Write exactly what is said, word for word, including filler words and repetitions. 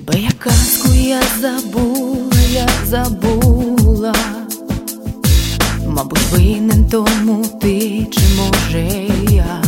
Тебе як казку я забула, я забула. Мабуть, винен тому ти, чи може я.